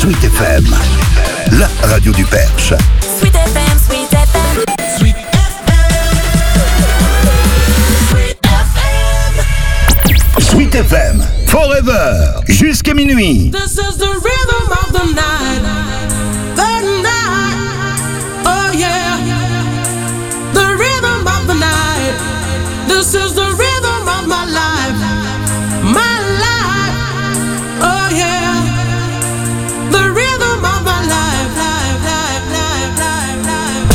Sweet FM, la radio du Perche. Sweet FM, Sweet FM. Sweet FM. Sweet FM, forever, jusqu'à minuit. This is the rhythm of the night. The night. Oh yeah. The rhythm of the night. This is the rhythm of my life. My life. Oh yeah. The rhythm of my life. Life, life, life, life, life.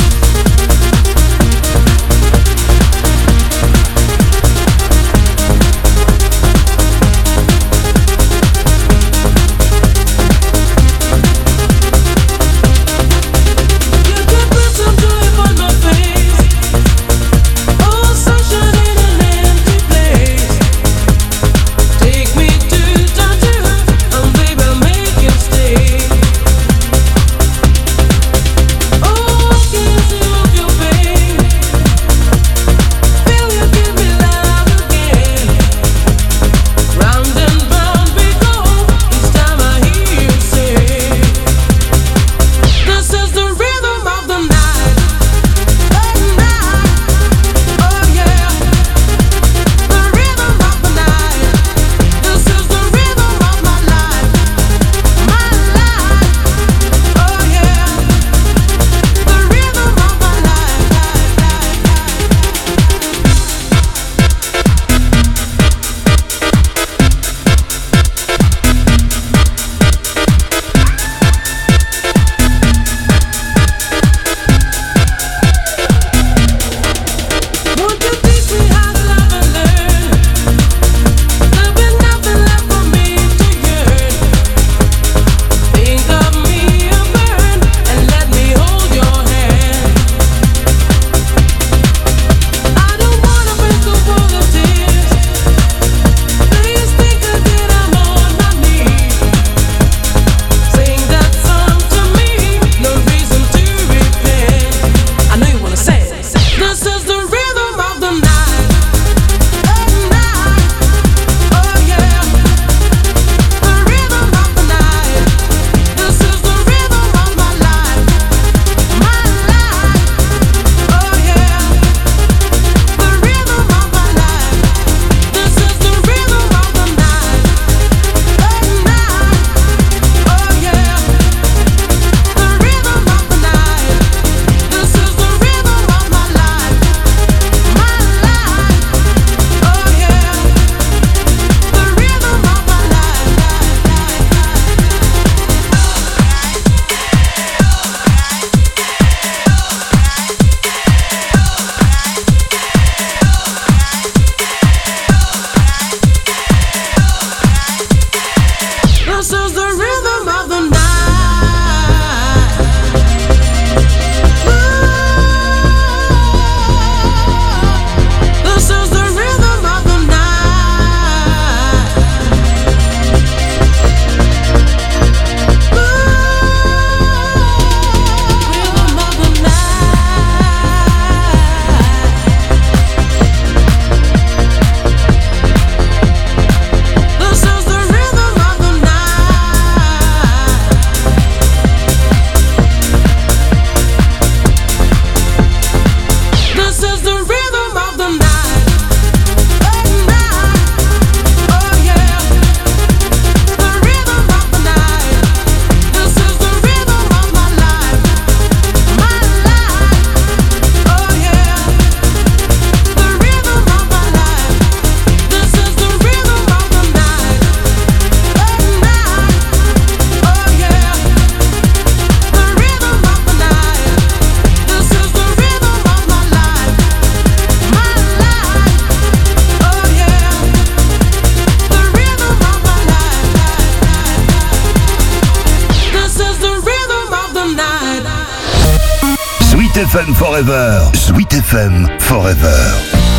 Sweet FM Forever. Sweet FM Forever.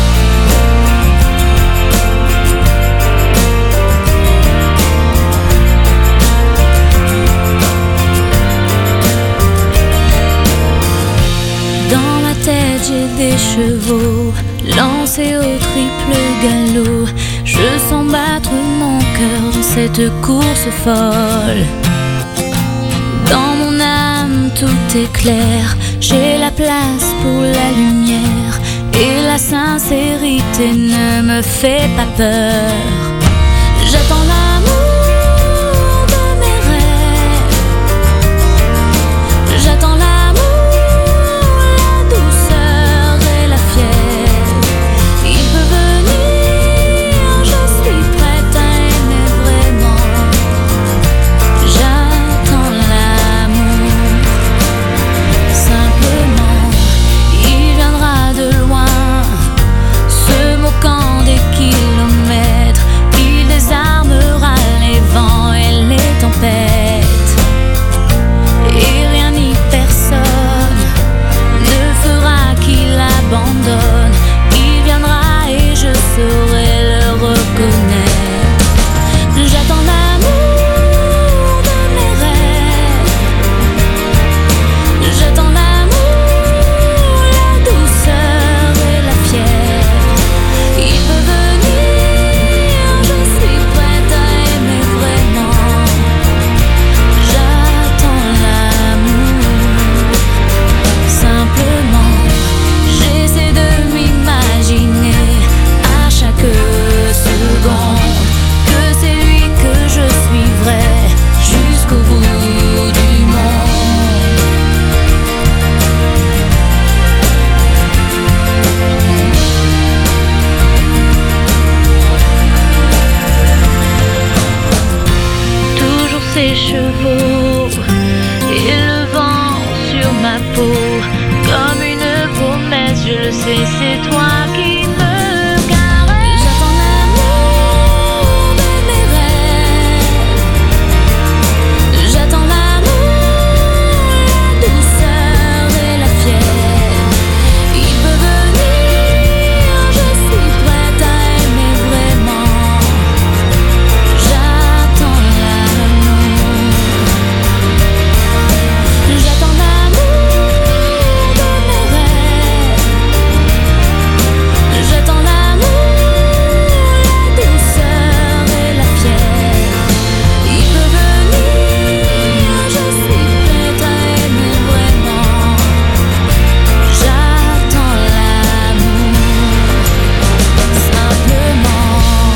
Dans ma tête j'ai des chevaux lancés au triple galop. Je sens battre mon cœur dans cette course folle. Dans mon âme tout est clair, j'ai la place pour la lumière et la sincérité ne me fait pas peur. J'attends l'amour de mes rêves, j'attends l'amour, la douceur et la fièvre. Il peut venir, je suis prête à aimer vraiment. J'attends l'amour, simplement. Il viendra de loin, se moquant des kilomètres. Il désarmera les vents et les tempêtes. Et rien ni personne ne fera qu'il abandonne. Il viendra et je saurai le reconnaître. J'attends l'amour de mes rêves, j'attends l'amour, la douceur et la fièvre. Il peut venir, je suis prête à aimer vraiment. J'attends l'amour, simplement. J'essaie de m'imaginer à chaque seconde que c'est lui que je suivrai jusqu'au bout du monde. Toujours ses chevaux et le vent sur ma peau, comme une promesse, je le sais, c'est toi qui me caresse. J'attends l'amour de mes rêves, j'attends l'amour, la douceur et la fièvre. Il peut venir, je suis prête à aimer vraiment. J'attends l'amour, j'attends l'amour de mes rêves, j'attends l'amour, la douceur et la fièvre. Il peut venir, je suis prête à aimer vraiment. J'attends l'amour, simplement.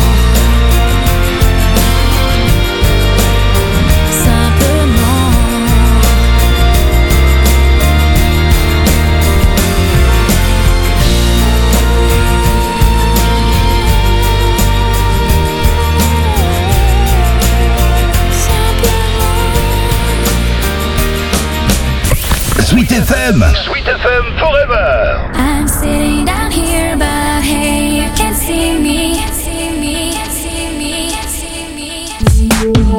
Sweet FM. Sweet FM Forever. I'm sitting down here, but hey, you can't see me. See me, see me, see me, see me.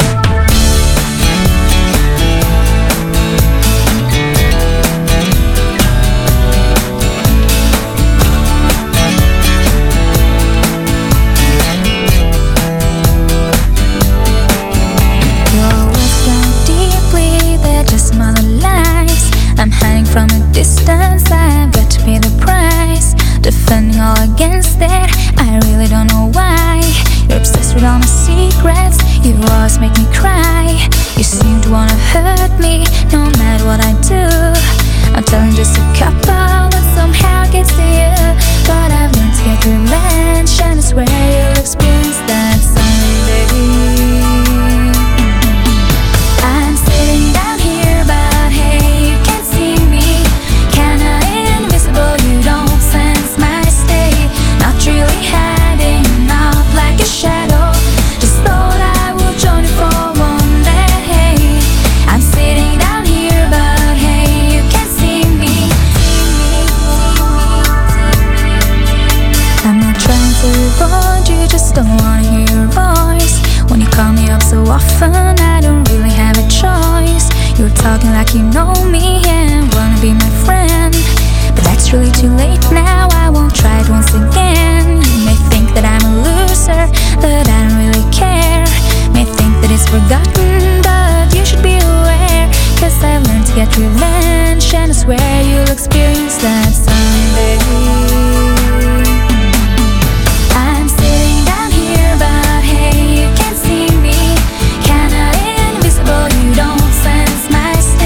Your words sound deeply, they're just my lies. I'm hiding from a distance, I've got to pay the price. Defending all against it, I really don't know why. You're obsessed with all my secrets, you always make me cry. You seem to wanna hurt me, no matter what I do. I'm telling just a couple, but somehow it gets to you. But I've learned to get revenge, and I swear you'll experience that someday. I'm sitting down here, but hey, you can't see me. Kinda invisible, you don't sense my state. Not really hiding out like a shadow. Just thought I would join you for one day. I'm sitting down here, but hey, you can't see me. I'm not trying to avoid you, just don't wanna hear your voice. When you call me up so often, I don't really have a choice. You're talking like you know me and wanna be my friend, but that's really too late now, I won't try it once again. You may think that I'm a loser, but I don't really care. May think that it's forgotten, but you should be aware. Cause I've learned to get revenge, and I swear you'll experience that someday. I'm sitting down here, but hey, you can't see me. Kinda invisible, you don't sense my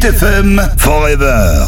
FM Forever.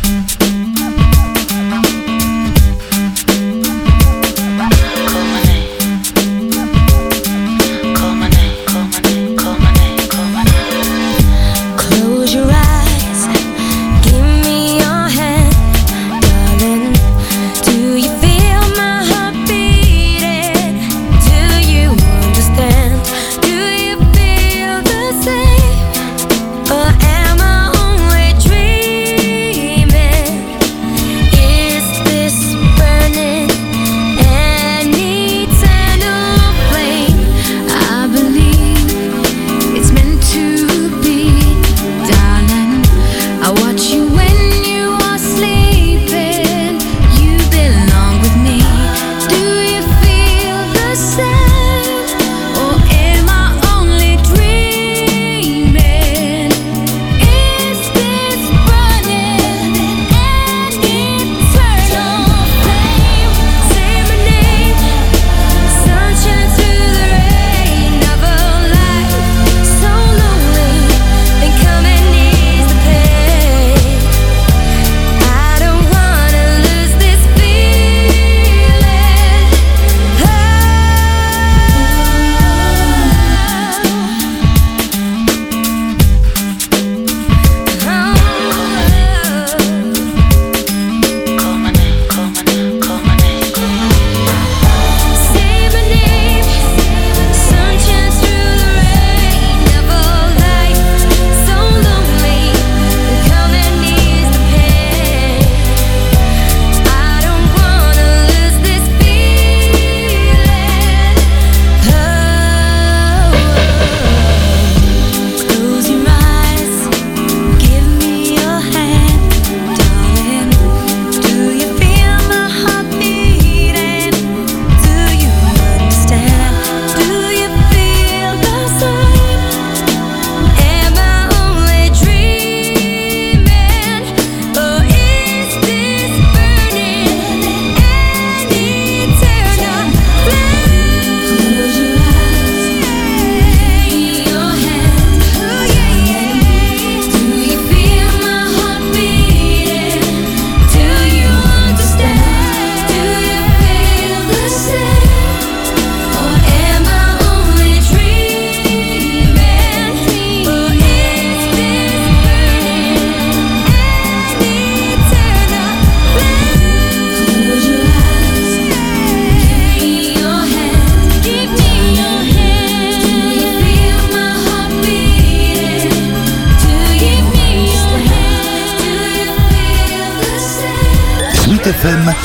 Sweet FM,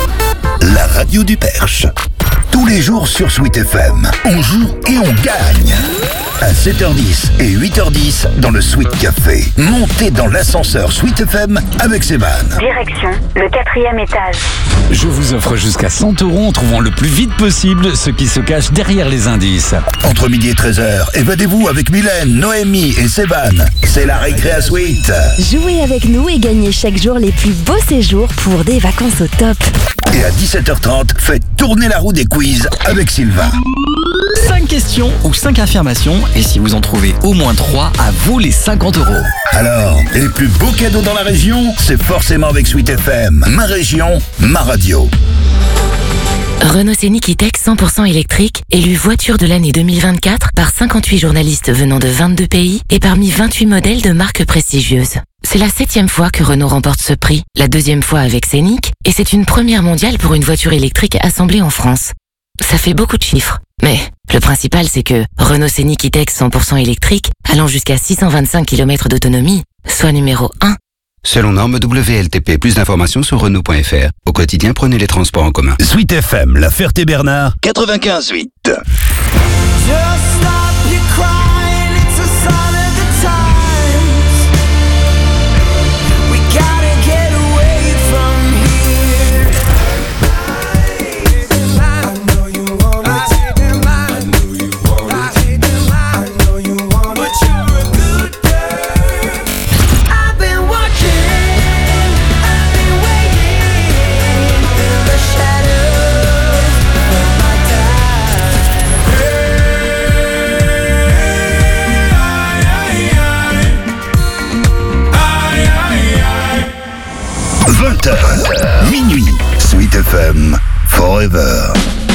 la radio du Perche. Tous les jours sur Sweet FM, on joue et on gagne. À 7h10 et 8h10 dans le Sweet Café. Montez dans l'ascenseur Sweet FM avec Seban. Direction le 4e étage. Je vous offre jusqu'à 100 € en trouvant le plus vite possible ce qui se cache derrière les indices. Entre midi et 13h, évadez-vous avec Mylène, Noémie et Seban. C'est la récré à Sweet. Jouez avec nous et gagnez chaque jour les plus beaux séjours pour des vacances au top. Et à 17h30, faites tourner la roue des quiz avec Sylvain. 5 questions ou 5 affirmations, et si vous en trouvez au moins 3, à vous les 50 €. Alors, les plus beaux cadeaux dans la région, c'est forcément avec Sweet FM. Ma région, ma radio. Renault Scénic E-Tech 100% électrique, élu voiture de l'année 2024 par 58 journalistes venant de 22 pays et parmi 28 modèles de marques prestigieuses. C'est la 7e fois que Renault remporte ce prix, la 2e fois avec Scénic, et c'est une première mondiale pour une voiture électrique assemblée en France. Ça fait beaucoup de chiffres, mais le principal c'est que Renault Scénic E-Tech 100% électrique, allant jusqu'à 625 km d'autonomie, soit numéro 1. Selon norme WLTP, plus d'informations sur Renault.fr. Au quotidien, prenez les transports en commun. Sweet FM, La Ferté-Bernard, 95.8. 20h. Minuit. Sweet FM. Forever.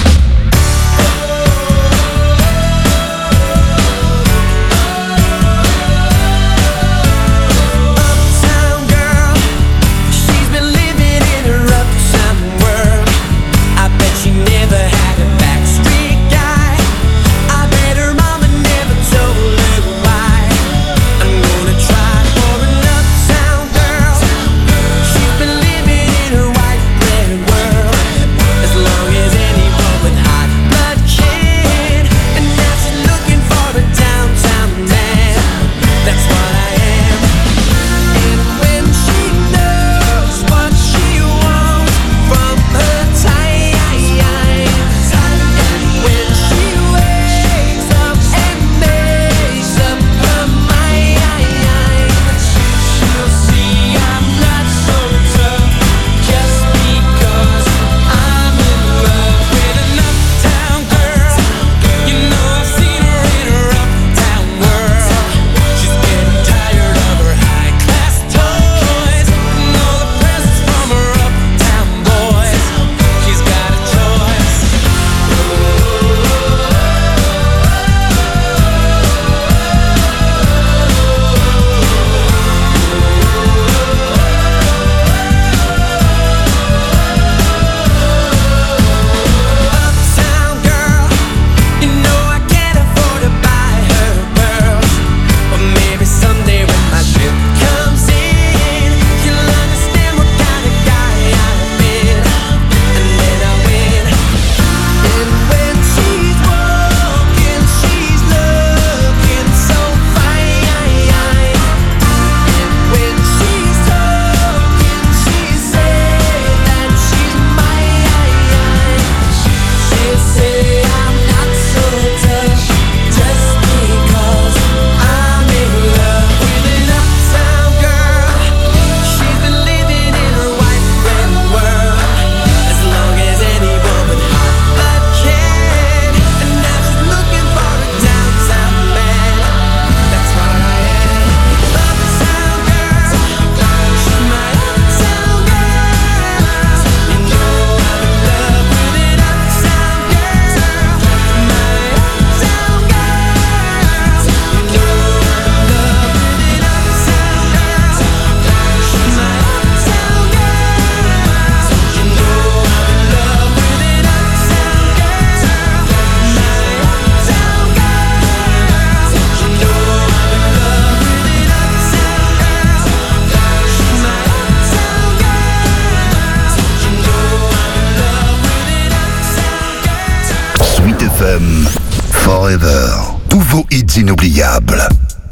Forever. Tous vos hits inoubliables.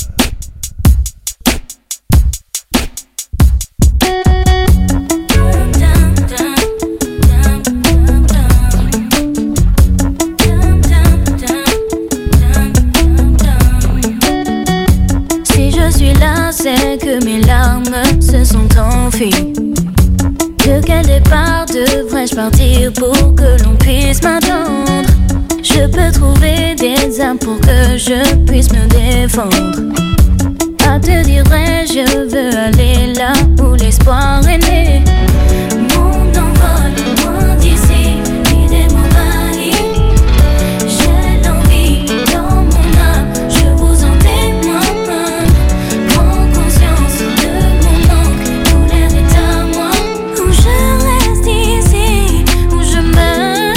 Si je suis là, c'est que mes larmes se sont enfuies. De quel départ devrais-je partir pour que l'on puisse m'attendre? Je peux trouver des armes pour que je puisse me défendre. À te dire vrai, je veux aller là où l'espoir est né. Mon envol, loin d'ici, l'idée m'envahit. J'ai l'envie dans mon âme, je vous en témoigne. Prends conscience de mon manque, tout l'air est à moi. Où je reste ici, où je meurs.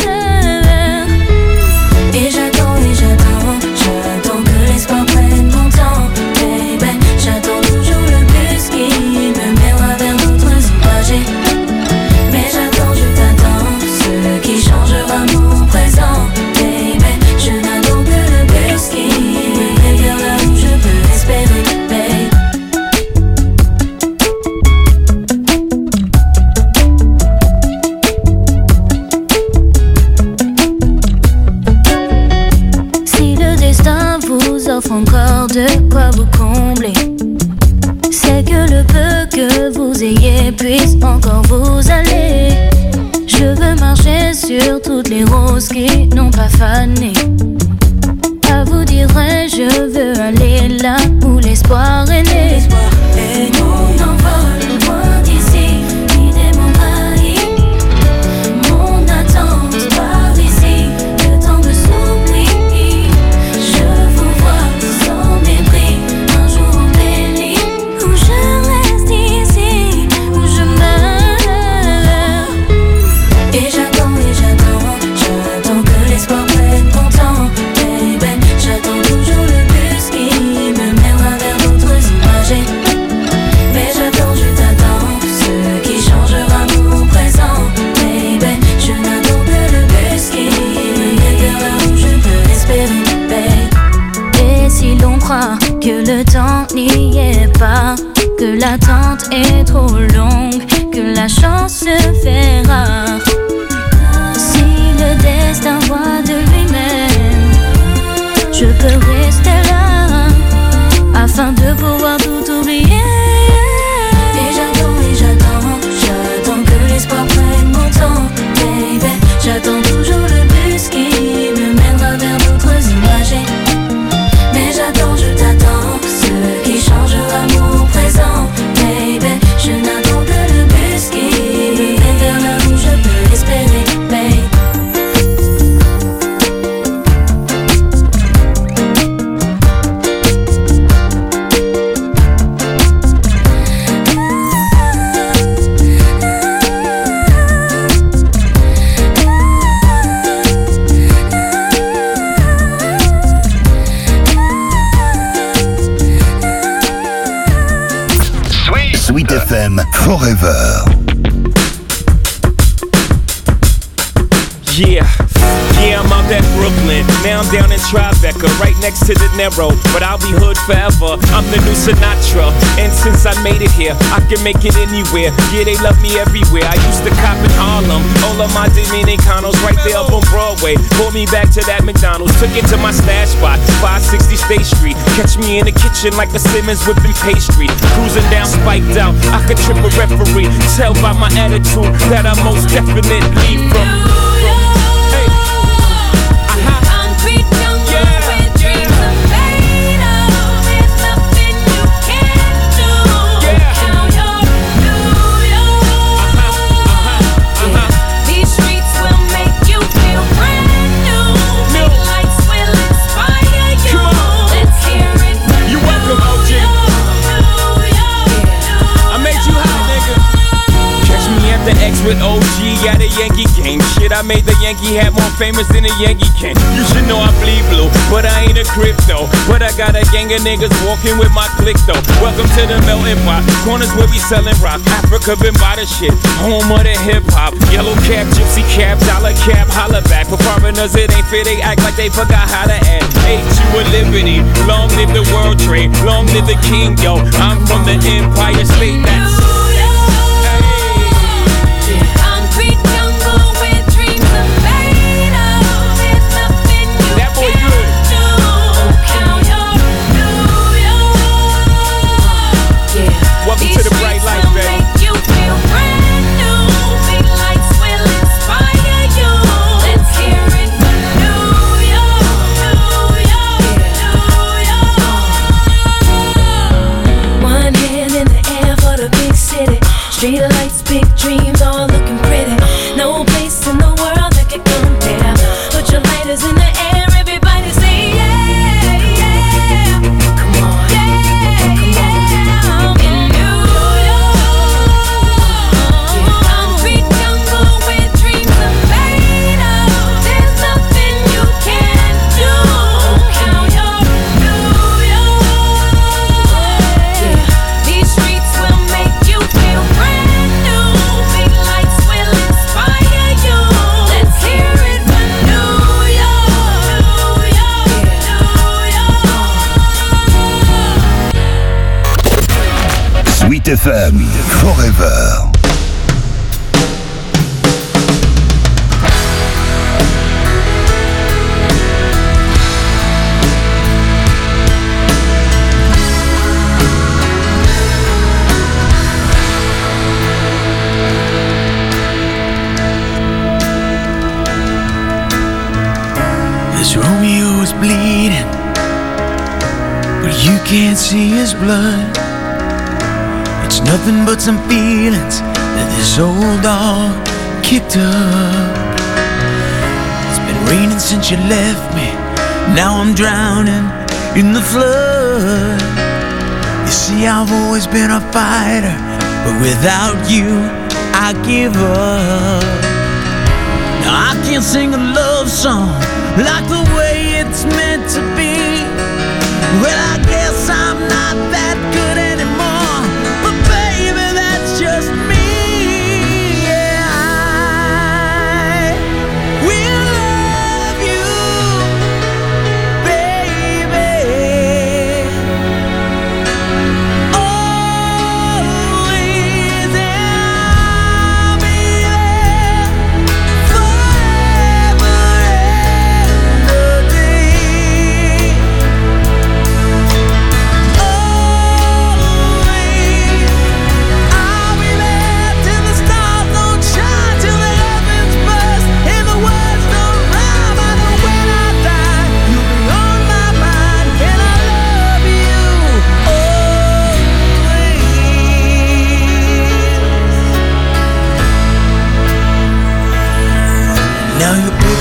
Et j'attends que l'espoir prenne mon temps, baby. J'attends toujours le bus qui me mènera vers d'autres âgés. Mais j'attends, je t'attends, ce qui changera mon présent, baby. Je n'attends que le bus qui me mène vers là où je peux espérer, baby. Si le destin vous offre encore de quoi vous combler, c'est que le peu que vous ayez puisse encore vous aller. Je veux marcher sur toutes les roses qui n'ont pas fané. À vous dire vrai, je veux aller là où l'espoir est né. Mon envol, loin d'ici, l'idée m'envahit. temps se fait rare. Si le destin voit de lui-même, je peux rester là afin de pouvoir tout oublier. Et j'attends que l'espoir prenne mon temps, baby. J'attends toujours le bus qui me mènera vers d'autres images. Mais j'attends, je t'attends, ce qui changera mon présent, baby. Je n'attends que le bus qui me mène vers là où je peux espérer, baby. Sweet FM Forever. Yeah, I'm out at Brooklyn. Now I'm down in Tribeca, right next to the Narrow. But I'll be hood forever. I'm the new Sinatra. And since I made it here, I can make it anywhere. Yeah, they love me everywhere. I used to cop in Harlem. All of my Dominicanos right there up on Broadway. Pulled me back to that McDonald's. Took it to my stash spot, 560 State Street. Catch me in the kitchen like a Simmons whipping pastry. Cruising down spiked out. I could trip a referee. Tell by my attitude that I most definitely from. With OG at a Yankee game. Shit, I made the Yankee hat more famous than a Yankee can. You should know I bleed blue, but I ain't a crypto. But I got a gang of niggas walking with my click though. Welcome to the melting pot. Corners where we selling rock. Africa been by the shit. Home of the hip hop. Yellow cap, gypsy cap, dollar cap, holla back. For foreigners it ain't fair, they act like they forgot how to act. Ain't you a liberty? Long live the world trade. Long live the king, yo. I'm from the Empire State. That's street lights, big dreams, all looking pretty. No place in the world that could compare. Put your lighters in the air, everybody say yeah, yeah. Come on, yeah, come on. I'm in New York, concrete jungle where dreams are made of. There's nothing you can't do. Now you're New York. These streets will make you feel brand. Sweet FM Forever. This Romeo is bleeding, but you can't see his blood. It's nothing but some feelings that this old dog kicked up. It's been raining since you left me. Now I'm drowning in the flood. You see, I've always been a fighter, but without you, I give up. Now I can't sing a love song like the way it's meant to be. Well, I guess I'm not that good anymore, but baby, that's just me. Yeah, I will love you, baby, always and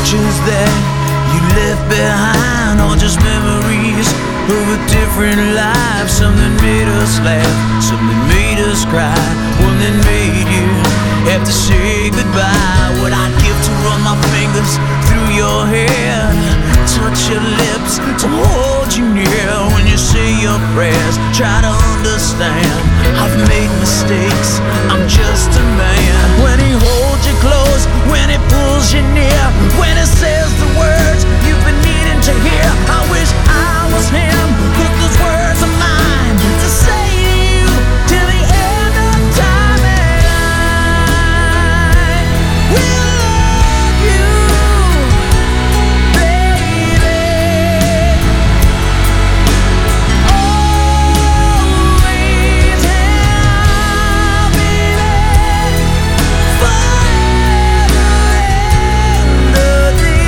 pictures that you left behind, or just memories of a different life. Something made us laugh, something made us cry, one that made you have to say goodbye. What I'd give to run my fingers through your hair, touch your lips, to hold you near. When you say your prayers, try to understand, I've made mistakes, I'm just a man. When he holds you close, when he pulls you near, when he says the words you've been needing to hear, I wish I was him, but those words are mine to say to you till the end of time. And I will love you, baby, always, and I'll be there forever and a day.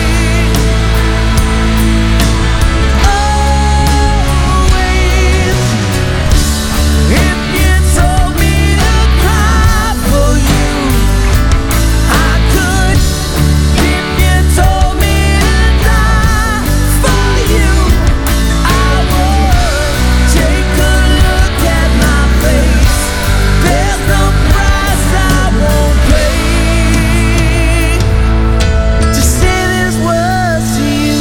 If you told me to cry for you, I could. If you told me to die for you, I would. Take a look at my face, there's no price I won't pay to say these words to you.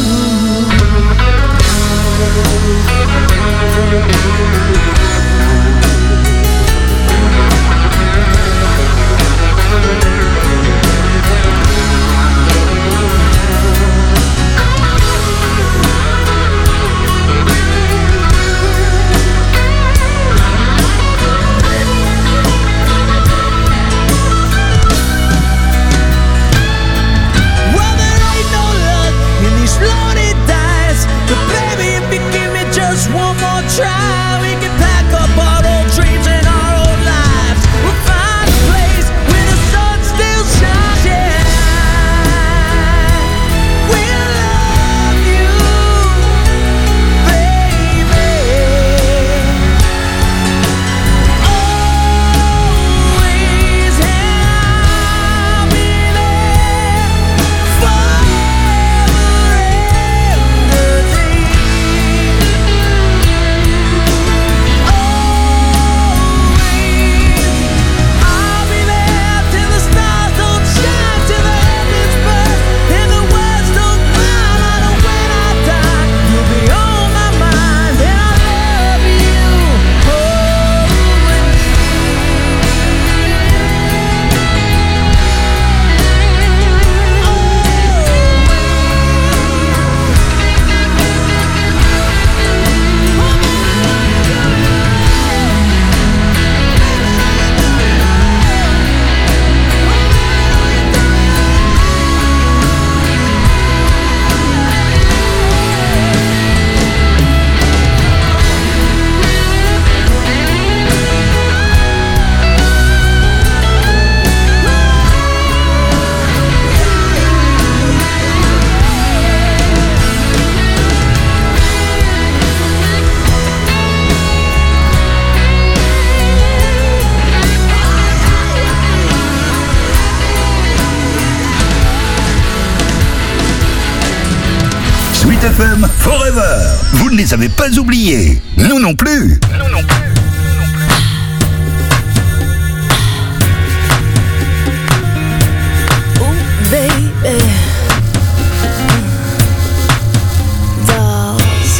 Well, there ain't no luck in these lonely days, but baby, if you give me just one more try, we can pack up our old dreams and our old lives. We'll find a place where the sun still shines. Yeah, we'll love you, baby, always, and I'll be there forever and a day. I'll be there till the stars don't shine, till the heavens burst and the words don't climb out of when I die. You'll be on my mind, and I love you Sweet FM Forever. Vous ne les avez pas oubliés. Nous non plus. Baby, dolls,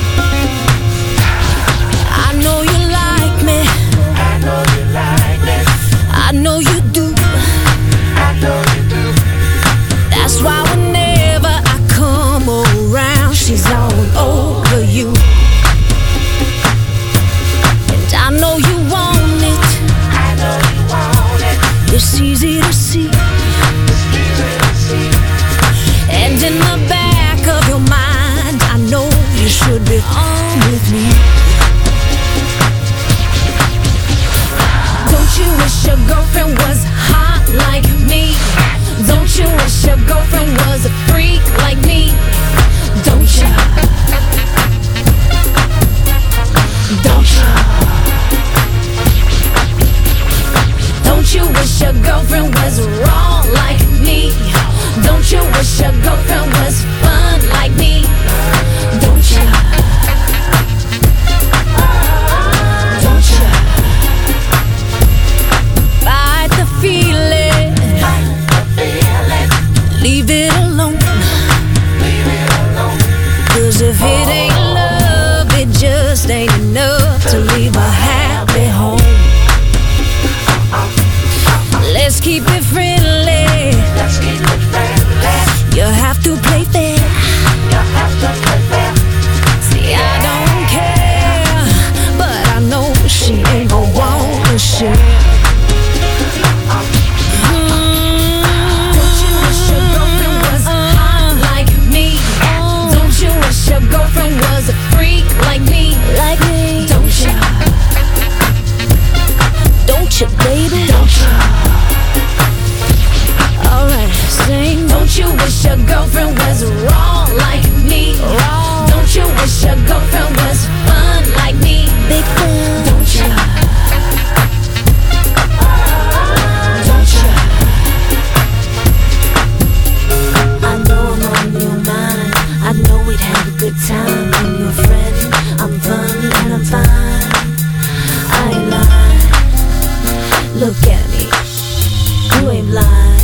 I know you like me. I know you like me. I know you do. I know you do. That's why whenever I come around, she's all over you. And I know you want it. I know you want it. It's easy to see. And in the back of your mind, I know you should be on with me. Don't you wish your girlfriend was hot like me? Don't you wish your girlfriend was a freak like me? Don't you? Don't you? Don't you wish your girlfriend was wrong like me? Don't you wish your girlfriend was fun like me? Don't you? Don't you? Fight the feeling. Leave it alone. 'Cause if it ain't love, it just ain't enough to leave a happy home. Let's keep it friendly. You have to play fair. See, I don't care, but I know she ain't gon' wanna share. Don't you wish your girlfriend was hot like me? Don't you wish your girlfriend was a freak like me? Like me? Don't you? Don't you, baby? Don't you? Alright, sing. Don't you wish your girlfriend was wrong like me? Wrong. Don't you wish your girlfriend was fun like me? Big fun. Don't you? Don't you? I know I'm on your mind. I know we'd have a good time. I'm your friend. I'm fun and I'm fine. I ain't lying. Look at me. You ain't blind.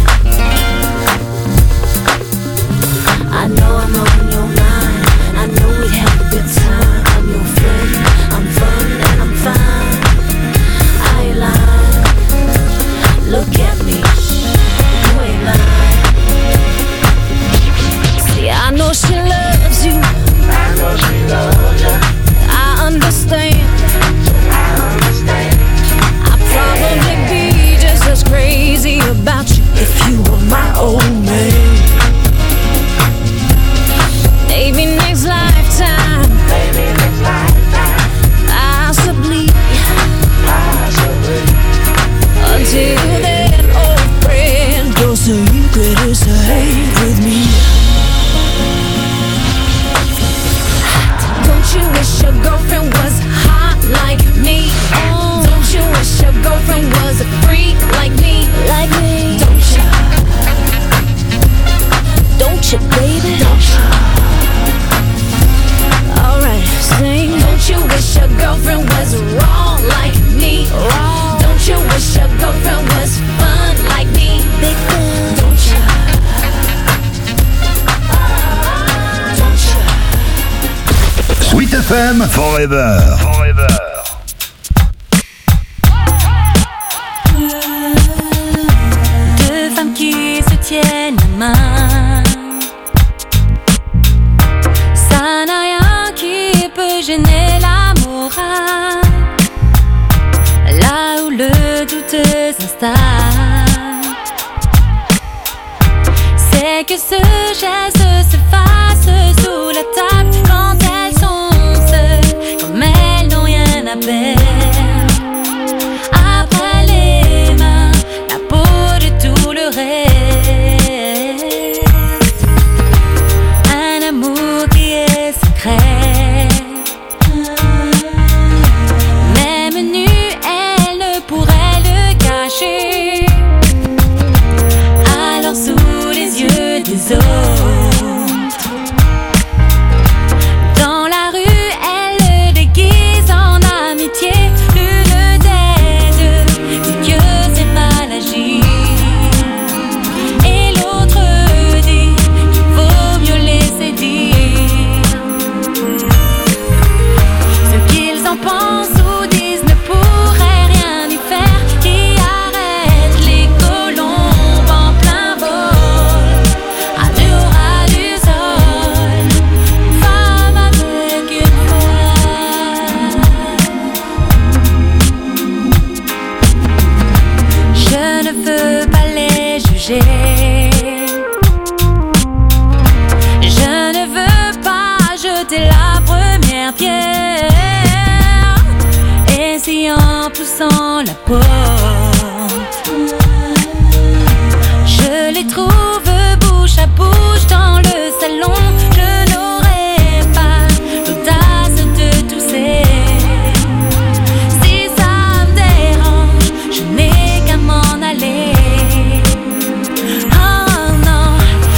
I know I'm on your mind. I know we'd have a good time. I'm your friend. I'm fun and I'm fine. I ain't lying. Look at me. You ain't lying. See, I know she loves you. I know she loves you. I understand. I'd probably be just as crazy about you if you were my old man. Maybe next lifetime. Possibly. Until then, old friend, your secret is safe with me. Don't you wish your girlfriend was hot like me? Don't you wish your girlfriend was a freak like me? Like me? Don't you? Don't you, baby? Don't you? Alright, sing. Don't you wish your girlfriend was wrong like me? Wrong. Don't you wish your girlfriend was fun like me? Big fun. Don't you? Don't you? Sweet FM Forever. Deux femmes qui se tiennent la main. Ça n'a rien qui peut gêner la morale. Là où le doute s'installe, c'est que ce geste se fasse sous la table quand elles sont seules, comme elles n'ont rien à perdre. Après les mains, la peau de tout le reste. Un amour qui est secret. Même nue, elle ne pourrait le cacher. Alors sous les yeux des autres, dans la rue, elle le déguise en amitié. L'une des deux dit que c'est mal agi, et l'autre dit qu'il vaut mieux laisser dire. Ce qu'ils en pensent ou disent ne pourrait rien y faire, qui arrête les colombes en plein vol, à deux au ras du sol, une femme avec une voile. Je ne veux pas les juger, je ne veux pas jeter la première pierre. Et si en poussant la porte, je les trouve bouche à bouche dans le salon, je n'aurai pas l'audace de tousser. Si ça me dérange, je n'ai qu'à m'en aller. Oh non,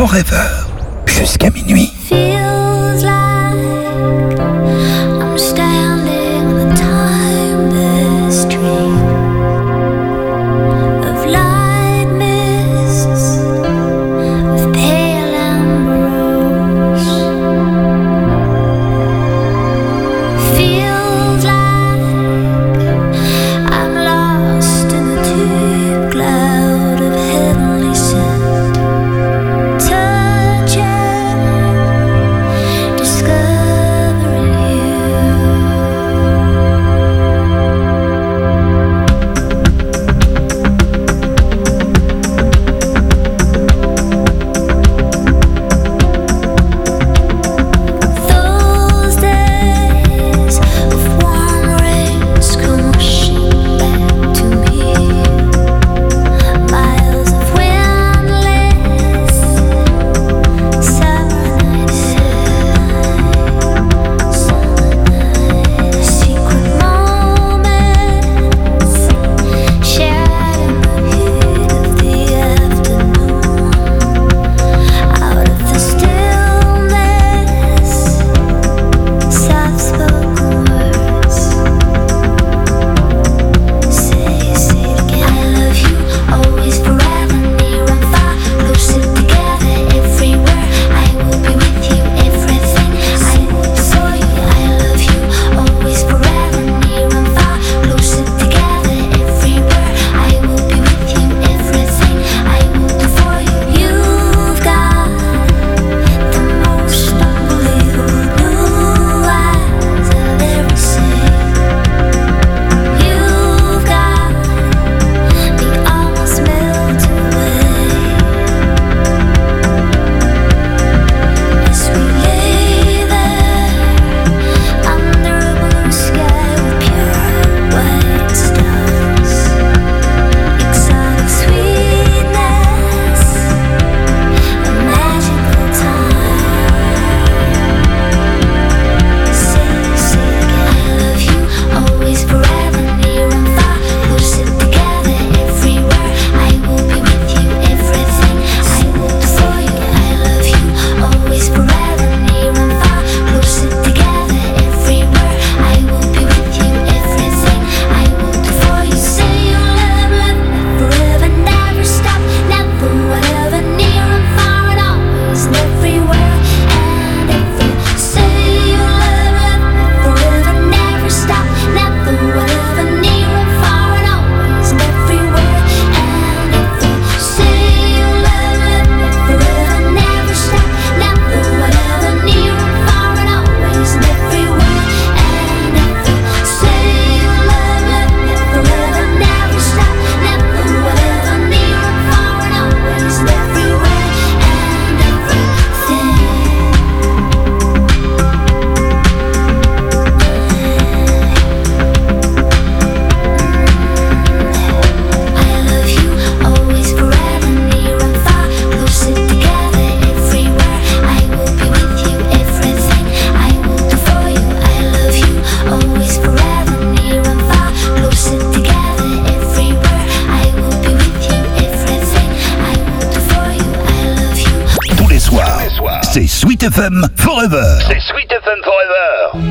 Forever. Jusqu'à minuit. Feels like I'm standing on a timeless dream of light mists, of pale ambrose. Feels like I'm lost in a deep cloud of heavenly scent. Touching, discovering you. Those days of warm rains come rushing back to me. Miles of windless summer nights, secret moments shared in the heat of the afternoon. Out of the stillness, soft-spoken words. Say it again. I love you, always, forever, near and far, closer together, everywhere. I will be with you, everything. I will for you. I love you, always, forever, near and far, closer together, everywhere. I will be with you, everything. I will do for you. You've got the most unbelievable blue eyes I've ever seen. You've got me almost melt away as we lay there under a blue sky with pure white stars. Exotic sweetness, a magical time. Say it again. I love you, always, forever, near and far, closer together, everywhere. I will be with you, everything. I will do for you. I love you, always, forever, near and far, closer together, everywhere. I will be with you, everything. I will do for you. Say you love me forever, never stop, never, whatever, near and far, and always, and everywhere, and every. Say you love me forever, never stop, never, whatever, near and far, and always, and everywhere, and every. Say you love me forever, never stop, never, whatever, near and far, and always, and everywhere, and every. Say you love me forever, never stop, never, whatever, near and far, and always, and everywhere, and everything. I love you, always, forever, near and far, closer together, everywhere. I will be with you, everything. I will do for you. I love you, always, forever, near and far, closer together, everywhere. I will be with you, everything. I will do for you. I love you. Tous les soirs, c'est Sweet FM Forever. C'est Sweet FM Forever.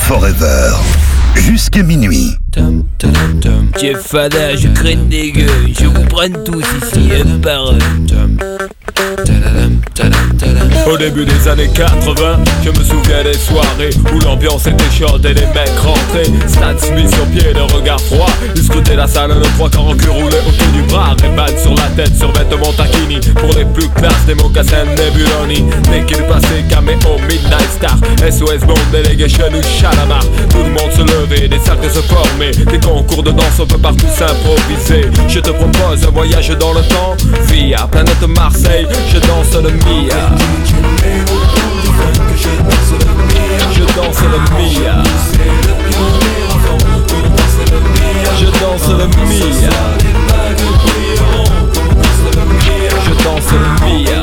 Forever. Jusqu'à minuit. Jeff Fada, je crains des gueules, je vous prends tous ici, un par un. Au début des années 80, je me souviens des soirées où l'ambiance était chaude et les mecs rentraient. Stan Smith sur pied, le regard froid. Ils scrutaient la salle, le trois quarts en cul roulé autour du bras. Ray-Ban sur la tête, sur vêtements taquini. Pour les plus classes, des mocassins Nebuloni. Dès qu'il passait, caméo, Midnight Star, SOS Bond, Delegation ou Chalamar. Tout le monde se levait, des cercles se formaient. Des concours de danse, on peut partout s'improviser. Je te propose un voyage dans le temps via planète Marseille, je danse le Mia. Je danse le Mia. Je danse le Mia. Je danse le Mia.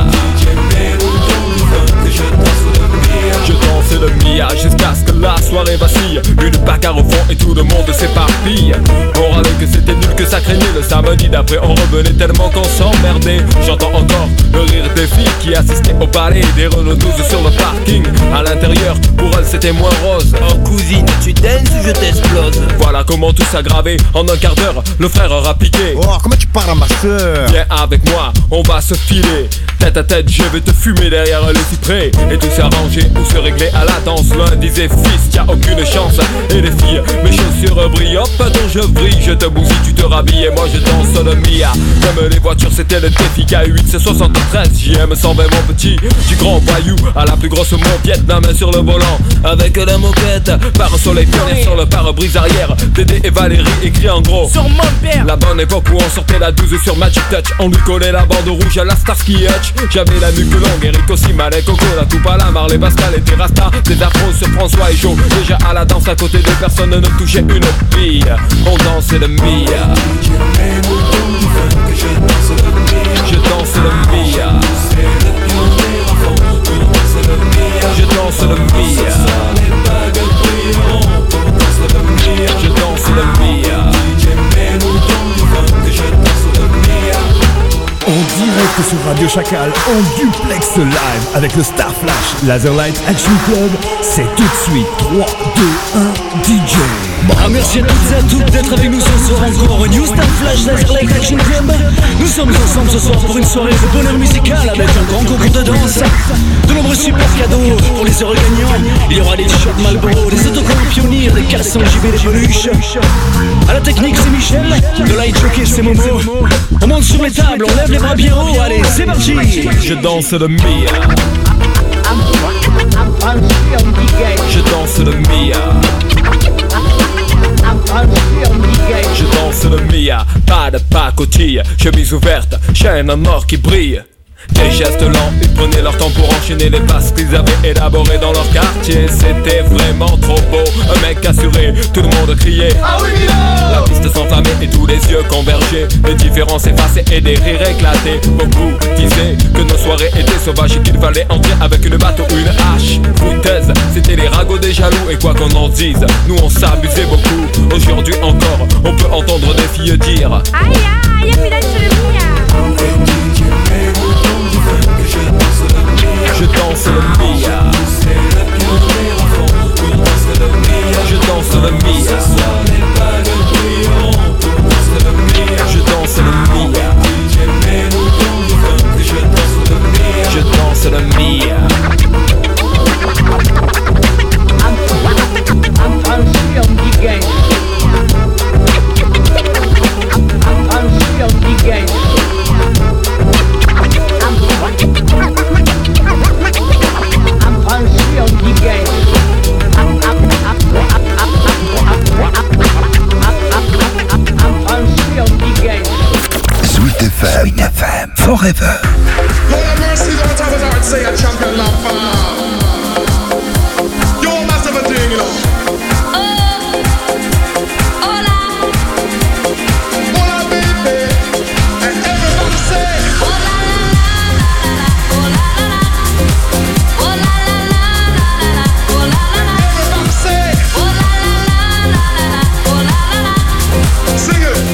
Je danse le Mia jusqu'à ce que la soirée vacille. Une bagarre au fond et tout le monde s'éparpille. On râlait que c'était nul, que ça craignait. Le samedi d'après on revenait tellement qu'on s'emmerdait. J'entends encore le rire des filles qui assistaient au ballet des Renault 12 sur le parking. À l'intérieur, pour elles c'était moins rose. Oh cousine, tu danses ou je t'explose? Voilà comment tout s'aggravait. En un quart d'heure, le frère aura piqué. Oh, comment tu parles à ma soeur? Viens avec moi, on va se filer. Tête à tête, je vais te fumer derrière les cyprès. Et tout s'arranger ou se régler à la danse. L'un disait fils, y'a aucune chance. Et les filles, mes chaussures brillent. Hop, dont je brille, je te bousille, tu te rhabilles. Et moi je danse le Mia. Comme les voitures, c'était le défi K8, c'est 73. JM 120 mon petit. Du grand voyou à la plus grosse mauviette, la main sur le volant. Avec la moquette, par un soleil pionnier sur le pare-brise arrière. Dédé et Valérie écrit en gros sur mon père. La bonne époque où on sortait la 12 sur Magic Touch. On lui collait la bande rouge à la Starsky Hutch. J'avais la nuque longue, Eric aussi, Malek, Coco, la Toupala, Marley, Pascal et Terrasta. Des afros sur François et Joe. Déjà à la danse à côté de personne ne touchait une bille. On dansait le Mia. Je danse le Mia. Je danse le Mia. Je danse le Mia. En direct sur Radio Chacal, en duplex live avec le Star Flash Laserlight Action Club, c'est tout de suite 3, 2, 1, DJ. Merci à toutes et à toutes d'être avec nous ce soir encore au New Star Flash Laserlight Action Club. Nous sommes ensemble ce soir pour une soirée de bonheur musical avec un grand concours de danse, de nombreux super cadeaux pour les heureux gagnants. Il y aura des t-shirts Marlboro, des autocollants Pionnier, des 400 JB, des peluches. À la technique c'est Michel, de light jockey c'est Momo. On monte sur les tables, on lève les bras bien haut, allez c'est parti. Je danse le Mia. Je danse le Mia. Je danse le Mia, pas de pacotille, chemise ouverte, chaîne en or qui brille. Des gestes lents, ils prenaient leur temps pour enchaîner les passes qu'ils avaient élaborées dans leur quartier. C'était vraiment trop beau, un mec assuré, tout le monde criait ah oui Mila. La piste s'enflammait et tous les yeux convergeaient. Les différences effacées et des rires éclatés. Beaucoup disaient que nos soirées étaient sauvages et qu'il fallait entrer avec une batte ou une hache. Foutaise, c'était les ragots des jaloux. Et quoi qu'on en dise, nous on s'amusait beaucoup. Aujourd'hui encore, on peut entendre des filles dire aïe aïe, mi danse le Mia. Je danse le Mia. Je danse le Mia. Je danse le Mia. Je danse le Mia. Sweet FM, Forever. Lord have mercy, don't have a heart, say a champion love for. You must have a thing, you know. Hola, baby. And everybody say, hola, everybody say, sing it.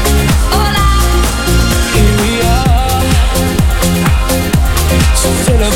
C'est le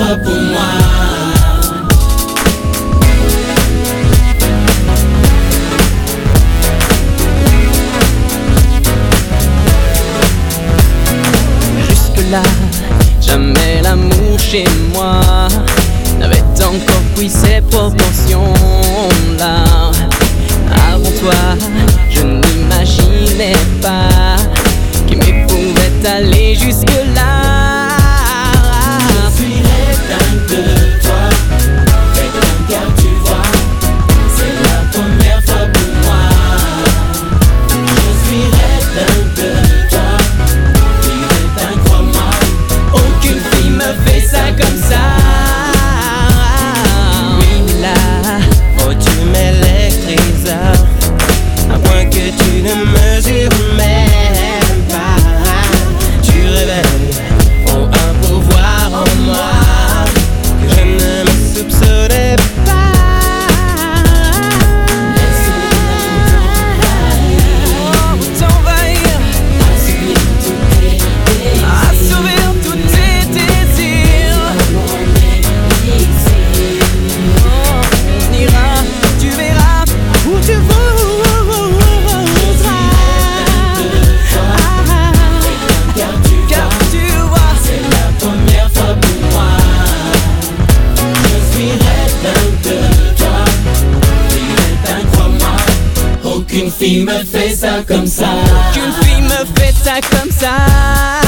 fois pour moi. Jusque-là, jamais l'amour chez moi n'avait encore pris ces proportions-là. Avant toi, je n'imaginais pas qu'aimer pouvait aller jusque-là. Je suis dingue de toi, dingue car tu vois, c'est la première fois pour moi. Je suis dingue de toi, dingue, crois-moi, aucune fille me fait ça comme ça. Oui là, oh tu m'électrises, à moins que tu ne mesures même pas. Tu révèles, oh un pouvoir en moi que je ne me soupçonnais pas. T'envahir, assouvir tous tes désirs. On ira, tu verras où tu voudras. Car tu vois, c'est la première fois pour moi. Je suis dingue de toi, dingue, crois-moi, aucune fille me fait ça comme ça. aucune fille me fait ça comme ça.